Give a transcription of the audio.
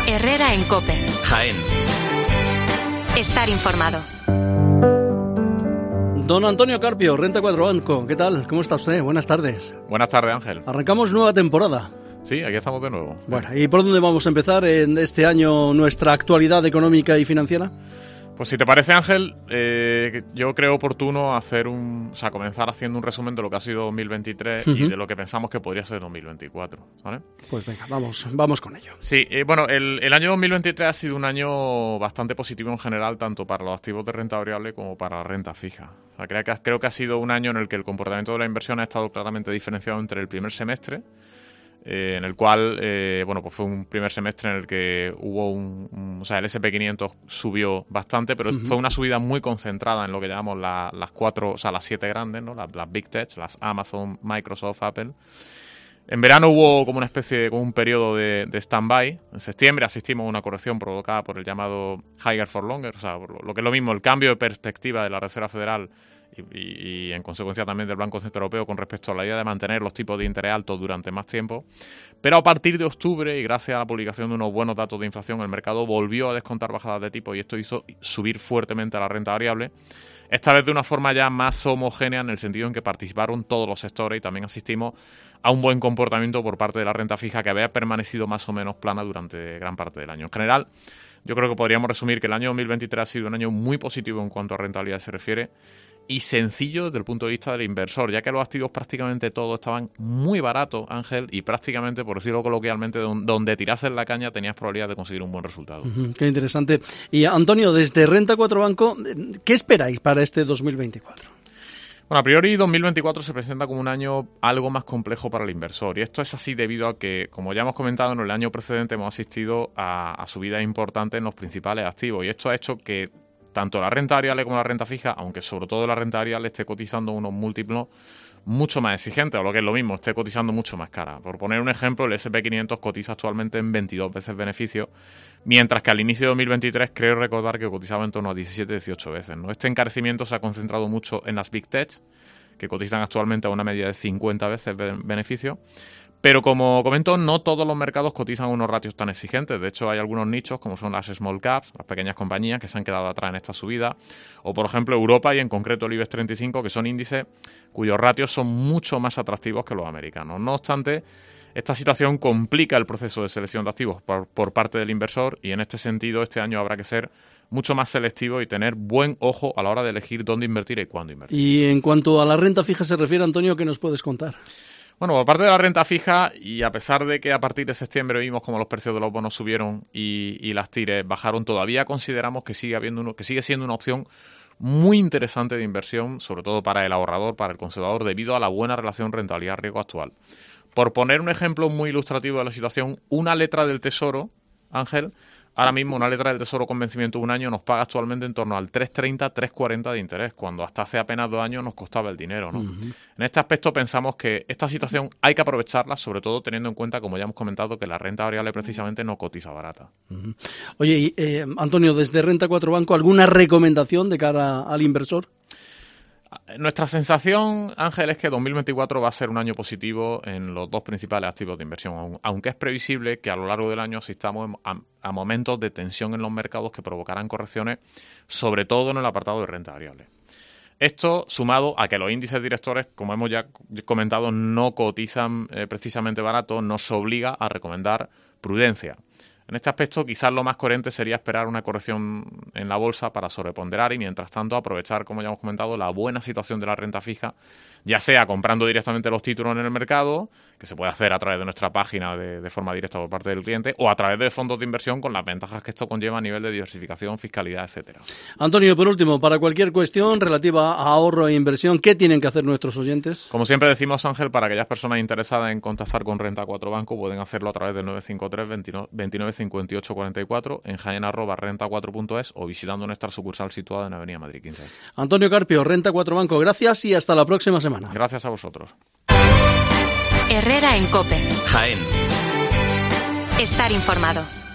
Herrera en COPE. Jaén. Estar informado. Don Antonio Carpio, Renta 4 Banco. ¿Qué tal? ¿Cómo está usted? Buenas tardes. Buenas tardes, Ángel. Arrancamos nueva temporada. Sí, aquí estamos de nuevo. Bueno, ¿y por dónde vamos a empezar en este año nuestra actualidad económica y financiera? Pues si te parece, Ángel, yo creo oportuno comenzar haciendo un resumen de lo que ha sido 2023 y de lo que pensamos que podría ser 2024, ¿vale? Pues venga, vamos con ello. Sí, bueno, el año 2023 ha sido un año bastante positivo en general, tanto para los activos de renta variable como para la renta fija. O sea, creo que ha sido un año en el que el comportamiento de la inversión ha estado claramente diferenciado entre el primer semestre, en el cual, pues fue un primer semestre en el que hubo el S&P 500 subió bastante, pero fue una subida muy concentrada en lo que llamamos las 7 grandes, ¿no? Las Big Tech, las Amazon, Microsoft, Apple. En verano hubo como un periodo de stand-by. En septiembre asistimos a una corrección provocada por el llamado Higher for Longer, o sea, lo que es lo mismo, el cambio de perspectiva de la Reserva Federal y en consecuencia también del Banco Central Europeo con respecto a la idea de mantener los tipos de interés altos durante más tiempo. Pero a partir de octubre, y gracias a la publicación de unos buenos datos de inflación, el mercado volvió a descontar bajadas de tipo y esto hizo subir fuertemente a la renta variable, esta vez de una forma ya más homogénea en el sentido en que participaron todos los sectores y también asistimos a un buen comportamiento por parte de la renta fija que había permanecido más o menos plana durante gran parte del año. En general, yo creo que podríamos resumir que el año 2023 ha sido un año muy positivo en cuanto a rentabilidad se refiere y sencillo desde el punto de vista del inversor, ya que los activos prácticamente todos estaban muy baratos, Ángel, y prácticamente, por decirlo coloquialmente, donde tirases la caña tenías probabilidad de conseguir un buen resultado. Qué interesante. Y Antonio, desde Renta 4 Banco, ¿qué esperáis para este 2024? Bueno, a priori 2024 se presenta como un año algo más complejo para el inversor y esto es así debido a que, como ya hemos comentado, en el año precedente hemos asistido a subidas importantes en los principales activos y esto ha hecho que tanto la renta variable como la renta fija, aunque sobre todo la renta variable esté cotizando unos múltiplos mucho más exigentes, o lo que es lo mismo, esté cotizando mucho más cara. Por poner un ejemplo, el S&P 500 cotiza actualmente en 22 veces beneficio, mientras que al inicio de 2023 creo recordar que cotizaba en torno a 17-18 veces, ¿no? Este encarecimiento se ha concentrado mucho en las Big Tech, que cotizan actualmente a una media de 50 veces beneficio. Pero como comento, no todos los mercados cotizan unos ratios tan exigentes. De hecho, hay algunos nichos, como son las small caps, las pequeñas compañías, que se han quedado atrás en esta subida. O, por ejemplo, Europa y en concreto el IBEX 35, que son índices cuyos ratios son mucho más atractivos que los americanos. No obstante, esta situación complica el proceso de selección de activos por parte del inversor y en este sentido este año habrá que ser mucho más selectivo y tener buen ojo a la hora de elegir dónde invertir y cuándo invertir. Y en cuanto a la renta fija se refiere, Antonio, ¿qué nos puedes contar? Bueno, por parte de la renta fija, y a pesar de que a partir de septiembre vimos como los precios de los bonos subieron y las TIRES bajaron, todavía consideramos que sigue siendo una opción muy interesante de inversión, sobre todo para el ahorrador, para el conservador, debido a la buena relación rentabilidad-riesgo actual. Por poner un ejemplo muy ilustrativo de la situación, una letra del Tesoro, Ángel, ahora mismo una letra del Tesoro con vencimiento de un año nos paga actualmente en torno al 3,30, 3,40 de interés, cuando hasta hace apenas 2 años nos costaba el dinero, ¿no? En este aspecto pensamos que esta situación hay que aprovecharla, sobre todo teniendo en cuenta, como ya hemos comentado, que la renta variable precisamente no cotiza barata. Oye, Antonio, desde Renta 4 Banco, ¿alguna recomendación de cara al inversor? Nuestra sensación, Ángel, es que 2024 va a ser un año positivo en los dos principales activos de inversión, aunque es previsible que a lo largo del año asistamos a momentos de tensión en los mercados que provocarán correcciones, sobre todo en el apartado de renta variable. Esto, sumado a que los índices directores, como hemos ya comentado, no cotizan precisamente barato, nos obliga a recomendar prudencia. En este aspecto, quizás lo más coherente sería esperar una corrección en la bolsa para sobreponderar y, mientras tanto, aprovechar, como ya hemos comentado, la buena situación de la renta fija, ya sea comprando directamente los títulos en el mercado, que se puede hacer a través de nuestra página de forma directa por parte del cliente, o a través de fondos de inversión con las ventajas que esto conlleva a nivel de diversificación, fiscalidad, etcétera. Antonio, por último, para cualquier cuestión relativa a ahorro e inversión, ¿qué tienen que hacer nuestros oyentes? Como siempre decimos, Ángel, para aquellas personas interesadas en contactar con Renta 4 Banco pueden hacerlo a través del 953 29 58 44 en jaén@renta4.es o visitando nuestra sucursal situada en Avenida Madrid 15. Antonio Carpio, Renta 4 Banco, gracias y hasta la próxima semana. Gracias a vosotros. Herrera en COPE. Jaén. Estar informado.